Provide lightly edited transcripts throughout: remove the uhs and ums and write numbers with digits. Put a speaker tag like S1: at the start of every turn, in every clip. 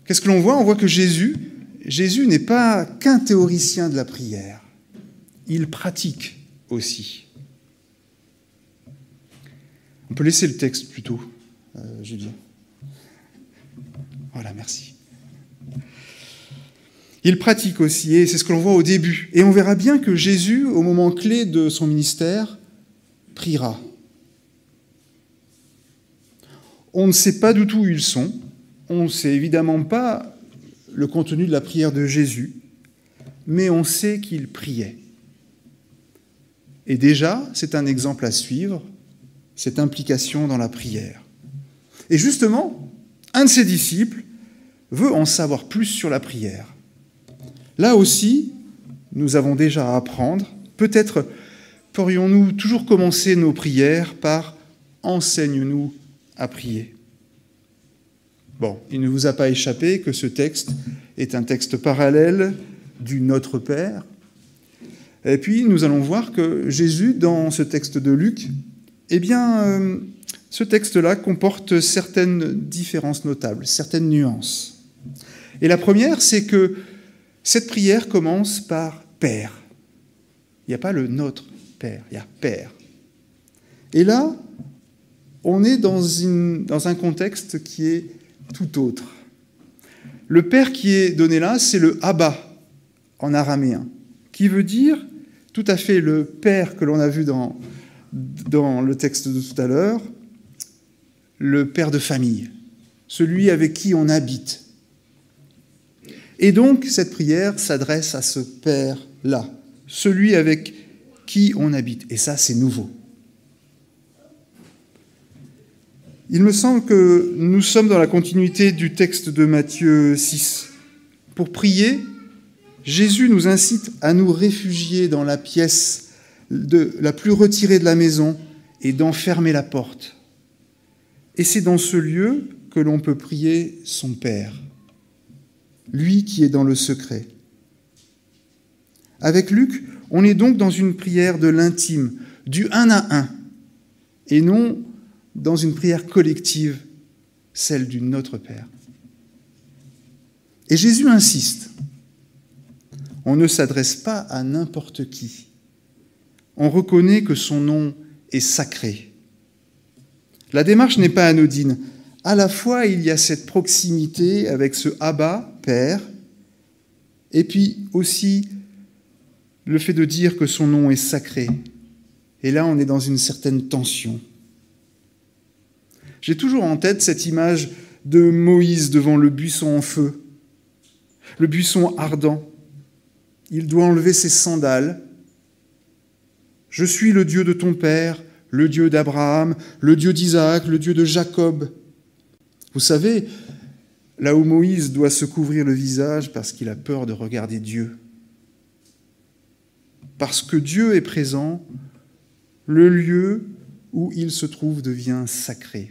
S1: Qu'est-ce que l'on voit ? On voit que Jésus n'est pas qu'un théoricien de la prière. Il pratique aussi. On peut laisser le texte plutôt, Julien. Voilà, merci. Il pratique aussi, et c'est ce que l'on voit au début. Et on verra bien que Jésus, au moment clé de son ministère, priera. On ne sait pas du tout où ils sont. On ne sait évidemment pas le contenu de la prière de Jésus, mais on sait qu'il priait. Et déjà, c'est un exemple à suivre, cette implication dans la prière. Et justement, un de ses disciples veut en savoir plus sur la prière. Là aussi, nous avons déjà à apprendre. Peut-être pourrions-nous toujours commencer nos prières par « Enseigne-nous à prier ». Bon, il ne vous a pas échappé que ce texte est un texte parallèle du Notre Père. Et puis, nous allons voir que Jésus, dans ce texte de Luc, ce texte-là comporte certaines différences notables, certaines nuances. Et la première, c'est que cette prière commence par « Père ». Il n'y a pas le « Notre Père », il y a « Père ». Et là, on est dans un contexte qui est tout autre. Le Père qui est donné là, c'est le « Abba » en araméen, qui veut dire tout à fait le Père que l'on a vu dans le texte de tout à l'heure, le Père de famille, celui avec qui on habite. Et donc, cette prière s'adresse à ce Père-là, celui avec qui on habite. Et ça, c'est nouveau. Il me semble que nous sommes dans la continuité du texte de Matthieu 6. Pour prier, Jésus nous incite à nous réfugier dans la pièce la plus retirée de la maison et d'en fermer la porte. Et c'est dans ce lieu que l'on peut prier son Père, lui qui est dans le secret. Avec Luc, on est donc dans une prière de l'intime, du un à un, et non dans une prière collective, celle du Notre Père. Et Jésus insiste. On ne s'adresse pas à n'importe qui. On reconnaît que son nom est sacré. La démarche n'est pas anodine. À la fois, il y a cette proximité avec ce Abba, Père, et puis aussi le fait de dire que son nom est sacré. Et là, on est dans une certaine tension. J'ai toujours en tête cette image de Moïse devant le buisson en feu, le buisson ardent. Il doit enlever ses sandales. « Je suis le Dieu de ton père, le Dieu d'Abraham, le Dieu d'Isaac, le Dieu de Jacob. » Vous savez, là où Moïse doit se couvrir le visage parce qu'il a peur de regarder Dieu. Parce que Dieu est présent, le lieu où il se trouve devient sacré.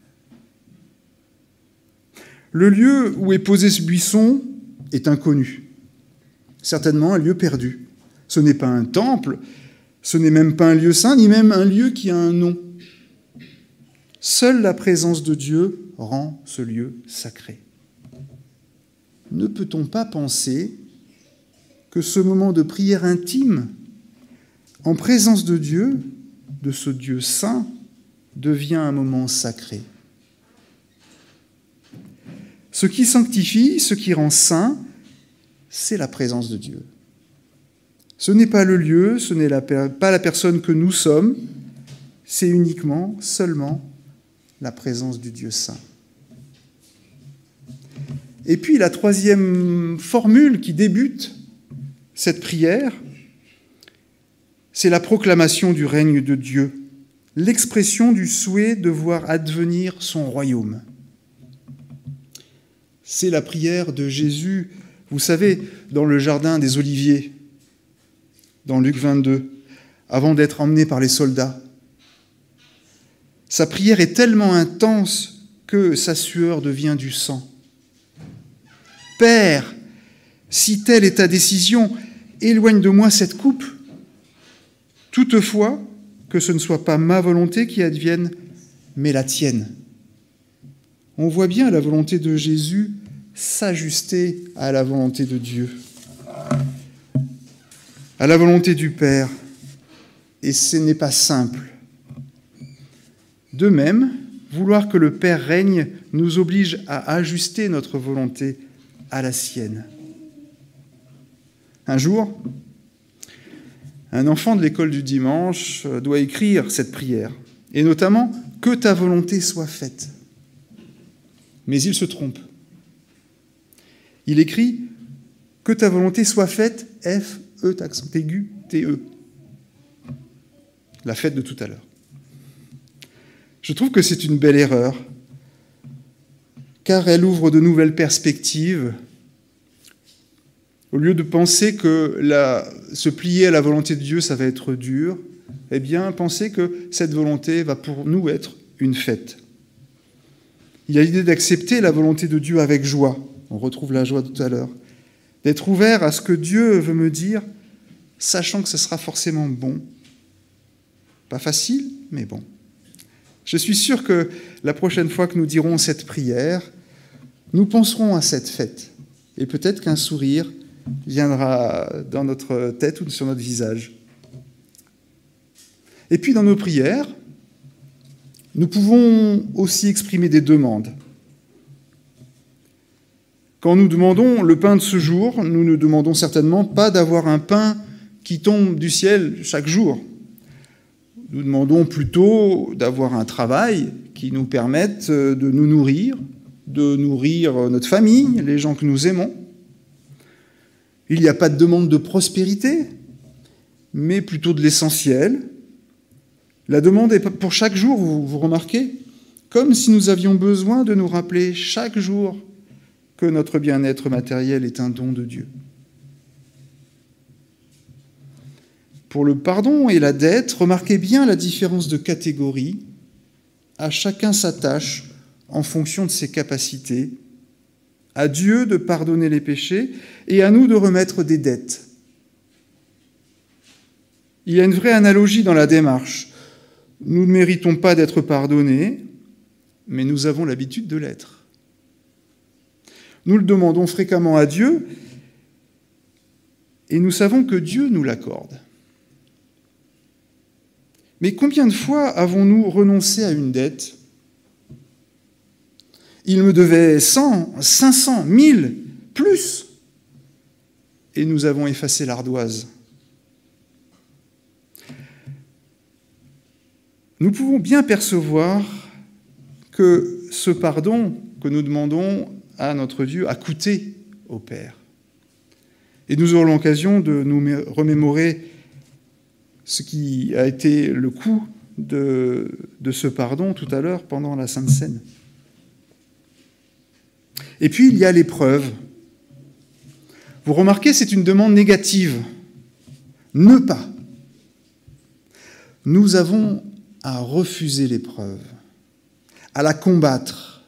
S1: Le lieu où est posé ce buisson est inconnu, certainement un lieu perdu. Ce n'est pas un temple, ce n'est même pas un lieu saint, ni même un lieu qui a un nom. Seule la présence de Dieu rend ce lieu sacré. Ne peut-on pas penser que ce moment de prière intime, en présence de Dieu, de ce Dieu saint, devient un moment sacré? Ce qui sanctifie, ce qui rend saint, c'est la présence de Dieu. Ce n'est pas le lieu, ce n'est pas la personne que nous sommes, c'est uniquement, seulement, la présence du Dieu saint. Et puis la troisième formule qui débute cette prière, c'est la proclamation du règne de Dieu, l'expression du souhait de voir advenir son royaume. C'est la prière de Jésus, vous savez, dans le jardin des Oliviers, dans Luc 22, avant d'être emmené par les soldats. Sa prière est tellement intense que sa sueur devient du sang. « Père, si telle est ta décision, éloigne de moi cette coupe. Toutefois, que ce ne soit pas ma volonté qui advienne, mais la tienne. » On voit bien la volonté de Jésus s'ajuster à la volonté de Dieu, à la volonté du Père. Et ce n'est pas simple. De même, vouloir que le Père règne nous oblige à ajuster notre volonté à la sienne. Un jour, un enfant de l'école du dimanche doit écrire cette prière, et notamment « Que ta volonté soit faite ». Mais il se trompe. Il écrit « Que ta volonté soit faite, F, E, accent aigu, T-E ». La fête de tout à l'heure. Je trouve que c'est une belle erreur, car elle ouvre de nouvelles perspectives. Au lieu de penser que se plier à la volonté de Dieu, ça va être dur, eh bien, pensez que cette volonté va pour nous être une fête. Il y a l'idée d'accepter la volonté de Dieu avec joie. On retrouve la joie tout à l'heure. D'être ouvert à ce que Dieu veut me dire, sachant que ce sera forcément bon. Pas facile, mais bon. Je suis sûr que la prochaine fois que nous dirons cette prière, nous penserons à cette fête. Et peut-être qu'un sourire viendra dans notre tête ou sur notre visage. Et puis dans nos prières, nous pouvons aussi exprimer des demandes. Quand nous demandons le pain de ce jour, nous ne demandons certainement pas d'avoir un pain qui tombe du ciel chaque jour. Nous demandons plutôt d'avoir un travail qui nous permette de nous nourrir, de nourrir notre famille, les gens que nous aimons. Il n'y a pas de demande de prospérité, mais plutôt de l'essentiel. La demande est pour chaque jour, vous remarquez, comme si nous avions besoin de nous rappeler chaque jour que notre bien-être matériel est un don de Dieu. Pour le pardon et la dette, remarquez bien la différence de catégorie. À chacun sa tâche en fonction de ses capacités. À Dieu de pardonner les péchés et à nous de remettre des dettes. Il y a une vraie analogie dans la démarche. Nous ne méritons pas d'être pardonnés, mais nous avons l'habitude de l'être. Nous le demandons fréquemment à Dieu et nous savons que Dieu nous l'accorde. Mais combien de fois avons-nous renoncé à une dette ? Il me devait 100, 500, 1000, plus. Et nous avons effacé l'ardoise. Nous pouvons bien percevoir que ce pardon que nous demandons à notre Dieu a coûté au Père. Et nous aurons l'occasion de nous remémorer ce qui a été le coût de ce pardon tout à l'heure pendant la Sainte Seine. Et puis, il y a l'épreuve. Vous remarquez, c'est une demande négative. Ne pas. Nous avons à refuser l'épreuve, à la combattre.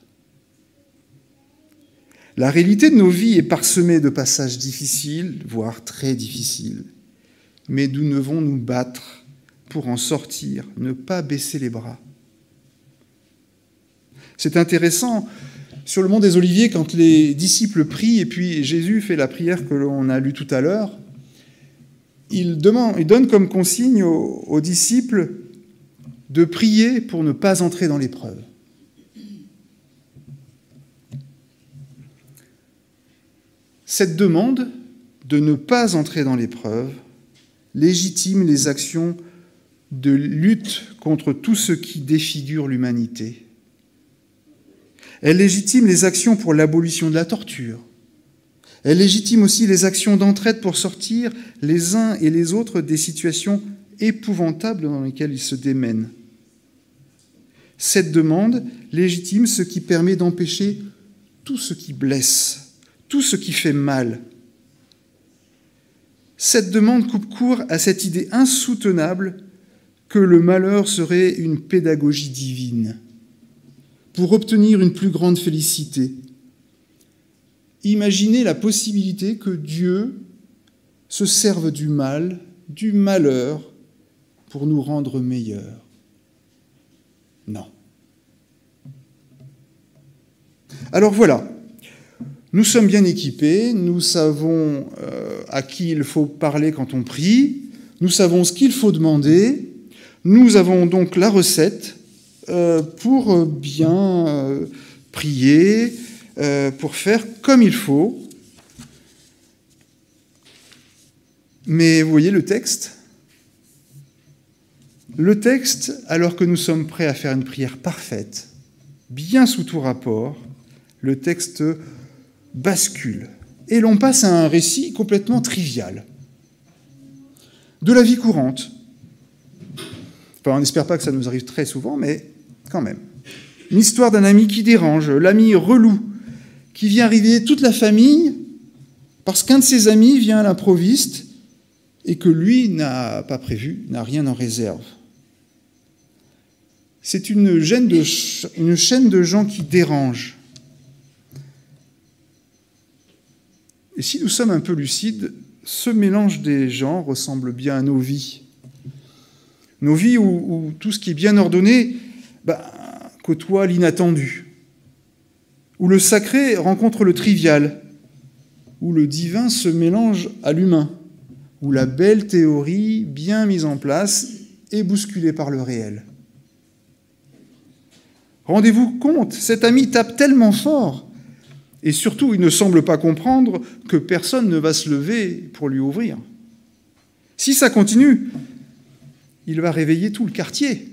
S1: La réalité de nos vies est parsemée de passages difficiles, voire très difficiles. Mais nous devons nous battre pour en sortir, ne pas baisser les bras. C'est intéressant, sur le mont des Oliviers, quand les disciples prient, et puis Jésus fait la prière que l'on a lue tout à l'heure, il donne comme consigne aux disciples de prier pour ne pas entrer dans l'épreuve. Cette demande de ne pas entrer dans l'épreuve légitime les actions de lutte contre tout ce qui défigure l'humanité. Elle légitime les actions pour l'abolition de la torture. Elle légitime aussi les actions d'entraide pour sortir les uns et les autres des situations épouvantables dans lesquelles ils se démènent. Cette demande légitime ce qui permet d'empêcher tout ce qui blesse, tout ce qui fait mal. Cette demande coupe court à cette idée insoutenable que le malheur serait une pédagogie divine pour obtenir une plus grande félicité. Imaginez la possibilité que Dieu se serve du mal, du malheur, pour nous rendre meilleurs. Non. Alors voilà, Nous sommes bien équipés, nous savons à qui il faut parler quand on prie, nous savons ce qu'il faut demander, nous avons donc la recette pour bien prier, pour faire comme il faut. Mais vous voyez le texte, alors que nous sommes prêts à faire une prière parfaite, bien sous tout rapport, le texte bascule. Et l'on passe à un récit complètement trivial, de la vie courante. Enfin, on n'espère pas que ça nous arrive très souvent, mais quand même. Une histoire d'un ami qui dérange, l'ami relou, qui vient réveiller toute la famille parce qu'un de ses amis vient à l'improviste et que lui n'a pas prévu, n'a rien en réserve. C'est une chaîne de gens qui dérangent. Et si nous sommes un peu lucides, ce mélange des gens ressemble bien à nos vies. Nos vies où tout ce qui est bien ordonné côtoie l'inattendu, où le sacré rencontre le trivial, où le divin se mélange à l'humain, où la belle théorie bien mise en place est bousculée par le réel. Rendez-vous compte, cet ami tape tellement fort, et surtout, il ne semble pas comprendre que personne ne va se lever pour lui ouvrir. Si ça continue, il va réveiller tout le quartier.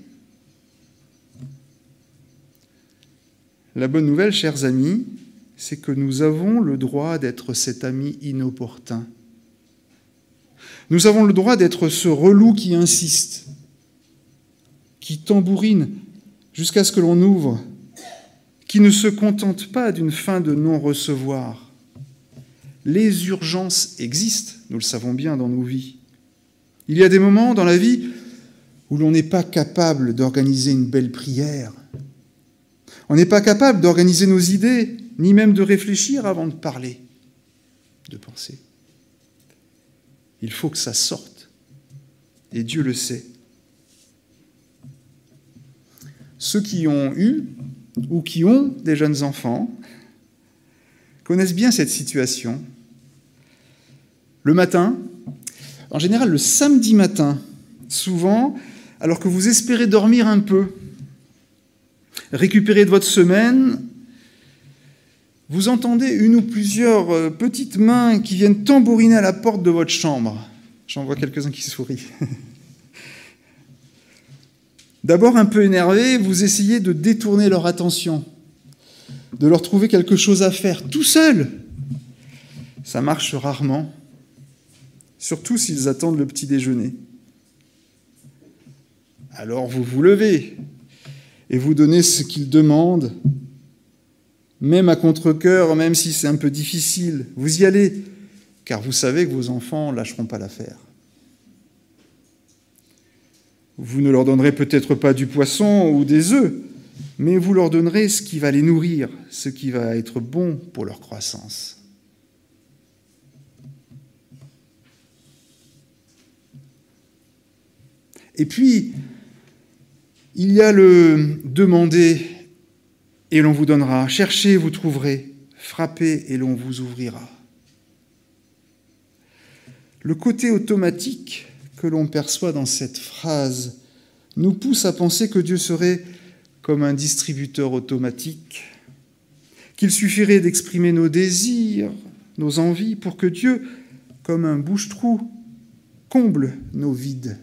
S1: La bonne nouvelle, chers amis, c'est que nous avons le droit d'être cet ami inopportun. Nous avons le droit d'être ce relou qui insiste, qui tambourine jusqu'à ce que l'on ouvre, qui ne se contente pas d'une fin de non-recevoir. Les urgences existent, nous le savons bien dans nos vies. Il y a des moments dans la vie où l'on n'est pas capable d'organiser une belle prière. On n'est pas capable d'organiser nos idées, ni même de réfléchir avant de parler, de penser. Il faut que ça sorte, et Dieu le sait. Ceux qui ont eu ou qui ont des jeunes enfants connaissent bien cette situation. Le matin, en général le samedi matin, souvent, alors que vous espérez dormir un peu, récupérer de votre semaine, vous entendez une ou plusieurs petites mains qui viennent tambouriner à la porte de votre chambre. J'en vois quelques-uns qui sourient. D'abord un peu énervé, vous essayez de détourner leur attention, de leur trouver quelque chose à faire, tout seul. Ça marche rarement, surtout s'ils attendent le petit déjeuner. Alors vous vous levez et vous donnez ce qu'ils demandent, même à contre-cœur, même si c'est un peu difficile. Vous y allez, car vous savez que vos enfants ne lâcheront pas l'affaire. Vous ne leur donnerez peut-être pas du poisson ou des œufs, mais vous leur donnerez ce qui va les nourrir, ce qui va être bon pour leur croissance. Et puis, il y a le demander et l'on vous donnera, cherchez, vous trouverez, frappez et l'on vous ouvrira. Le côté automatique que l'on perçoit dans cette phrase nous pousse à penser que Dieu serait comme un distributeur automatique, qu'il suffirait d'exprimer nos désirs, nos envies, pour que Dieu, comme un bouche-trou, comble nos vides.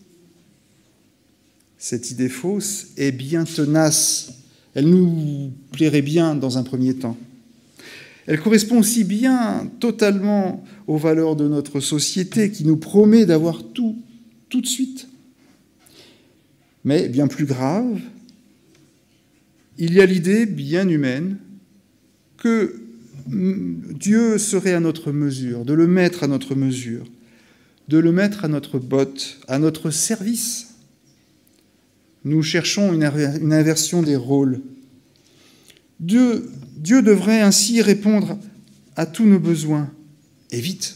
S1: Cette idée fausse est bien tenace. Elle nous plairait bien dans un premier temps. Elle correspond aussi bien totalement aux valeurs de notre société qui nous promet d'avoir tout de suite. Mais bien plus grave, il y a l'idée bien humaine que Dieu serait à notre mesure, de le mettre à notre mesure, de le mettre à notre botte, à notre service. Nous cherchons une inversion des rôles. Dieu devrait ainsi répondre à tous nos besoins, et vite.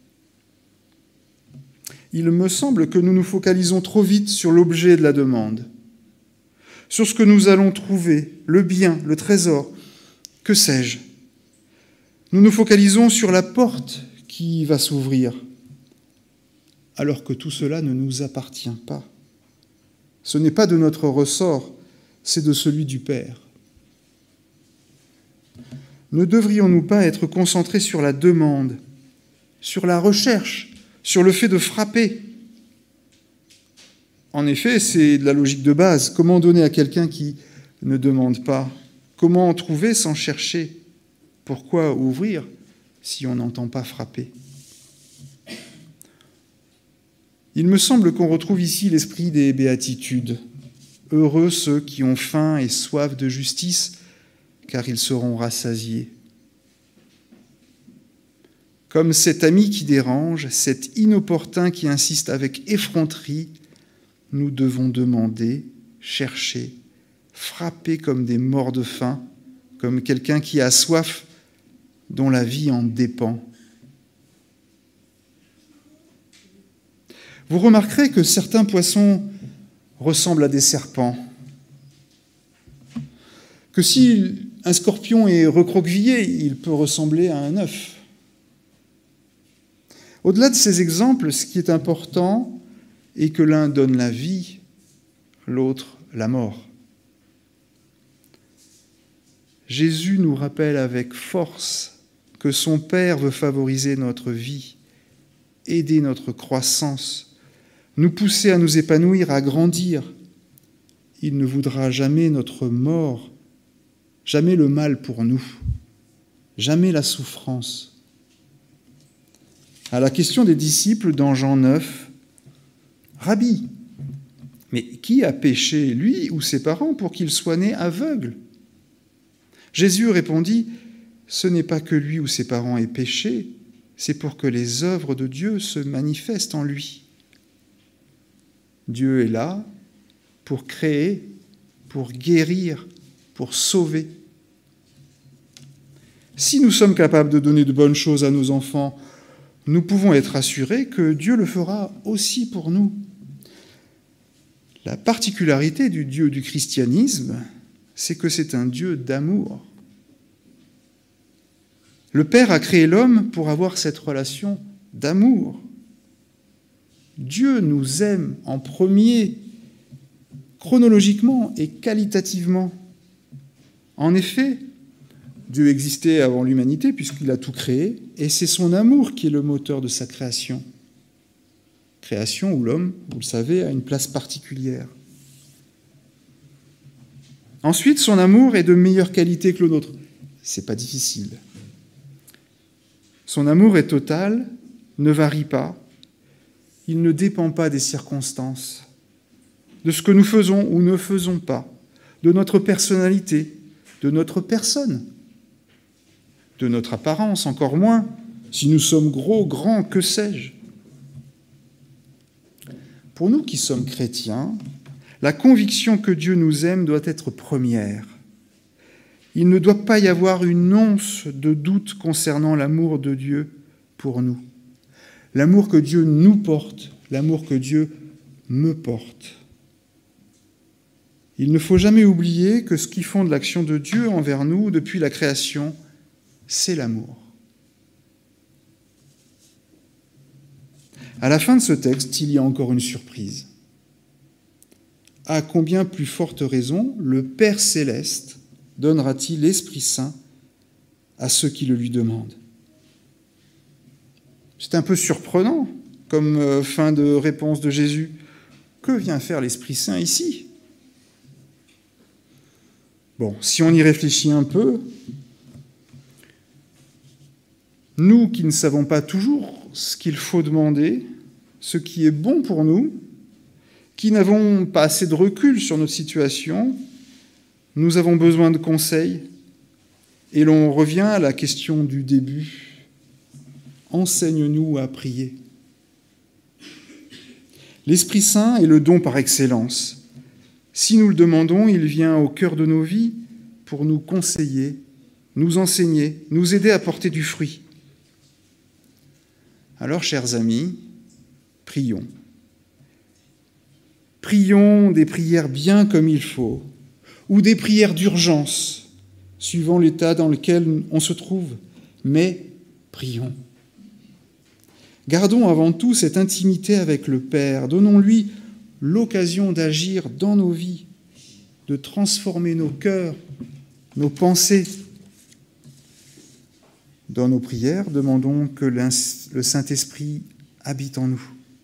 S1: Il me semble que nous nous focalisons trop vite sur l'objet de la demande, sur ce que nous allons trouver, le bien, le trésor, que sais-je. Nous nous focalisons sur la porte qui va s'ouvrir, alors que tout cela ne nous appartient pas. Ce n'est pas de notre ressort, c'est de celui du Père. Ne devrions-nous pas être concentrés sur la demande, sur la recherche, sur le fait de frapper ? En effet, c'est de la logique de base. Comment donner à quelqu'un qui ne demande pas ? Comment en trouver sans chercher ? Pourquoi ouvrir si on n'entend pas frapper ? Il me semble qu'on retrouve ici l'esprit des béatitudes. Heureux ceux qui ont faim et soif de justice, car ils seront rassasiés. Comme cet ami qui dérange, cet inopportun qui insiste avec effronterie, nous devons demander, chercher, frapper comme des morts de faim, comme quelqu'un qui a soif, dont la vie en dépend. Vous remarquerez que certains poissons ressemblent à des serpents, que si un scorpion est recroquevillé, il peut ressembler à un œuf. Au-delà de ces exemples, ce qui est important est que l'un donne la vie, l'autre la mort. Jésus nous rappelle avec force que son Père veut favoriser notre vie, aider notre croissance, nous pousser à nous épanouir, à grandir. Il ne voudra jamais notre mort, jamais le mal pour nous, jamais la souffrance. À la question des disciples dans Jean 9, « Rabbi, mais qui a péché, lui ou ses parents, pour qu'il soit né aveugle ?» Jésus répondit, « Ce n'est pas que lui ou ses parents aient péché, c'est pour que les œuvres de Dieu se manifestent en lui. » Dieu est là pour créer, pour guérir, pour sauver. Si nous sommes capables de donner de bonnes choses à nos enfants, nous pouvons être assurés que Dieu le fera aussi pour nous. La particularité du Dieu du christianisme, c'est que c'est un Dieu d'amour. Le Père a créé l'homme pour avoir cette relation d'amour. Dieu nous aime en premier, chronologiquement et qualitativement. En effet, Dieu existait avant l'humanité puisqu'il a tout créé, et c'est son amour qui est le moteur de sa création. Création où l'homme, vous le savez, a une place particulière. Ensuite, son amour est de meilleure qualité que le nôtre. C'est pas difficile. Son amour est total, ne varie pas. Il ne dépend pas des circonstances, de ce que nous faisons ou ne faisons pas, de notre personnalité, de notre personne, de notre apparence, encore moins, si nous sommes gros, grands, que sais-je. Pour nous qui sommes chrétiens, la conviction que Dieu nous aime doit être première. Il ne doit pas y avoir une once de doute concernant l'amour de Dieu pour nous. L'amour que Dieu nous porte, l'amour que Dieu me porte. Il ne faut jamais oublier que ce qui fonde l'action de Dieu envers nous depuis la création, c'est l'amour. À la fin de ce texte, il y a encore une surprise. À combien plus forte raison le Père céleste donnera-t-il l'Esprit Saint à ceux qui le lui demandent ? C'est un peu surprenant comme fin de réponse de Jésus. Que vient faire l'Esprit Saint ici ? Bon, si on y réfléchit un peu, nous qui ne savons pas toujours ce qu'il faut demander, ce qui est bon pour nous, qui n'avons pas assez de recul sur notre situation, nous avons besoin de conseils. Et l'on revient à la question du début. Enseigne-nous à prier. L'Esprit Saint est le don par excellence. Si nous le demandons, il vient au cœur de nos vies pour nous conseiller, nous enseigner, nous aider à porter du fruit. Alors, chers amis, prions. Prions des prières bien comme il faut, ou des prières d'urgence, suivant l'état dans lequel on se trouve, mais prions. Gardons avant tout cette intimité avec le Père. Donnons-lui l'occasion d'agir dans nos vies, de transformer nos cœurs, nos pensées. Dans nos prières, demandons que le Saint-Esprit habite en nous.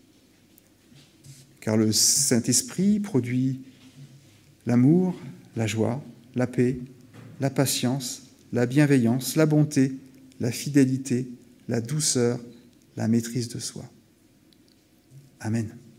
S1: Car le Saint-Esprit produit l'amour, la joie, la paix, la patience, la bienveillance, la bonté, la fidélité, la douceur, la maîtrise de soi. Amen.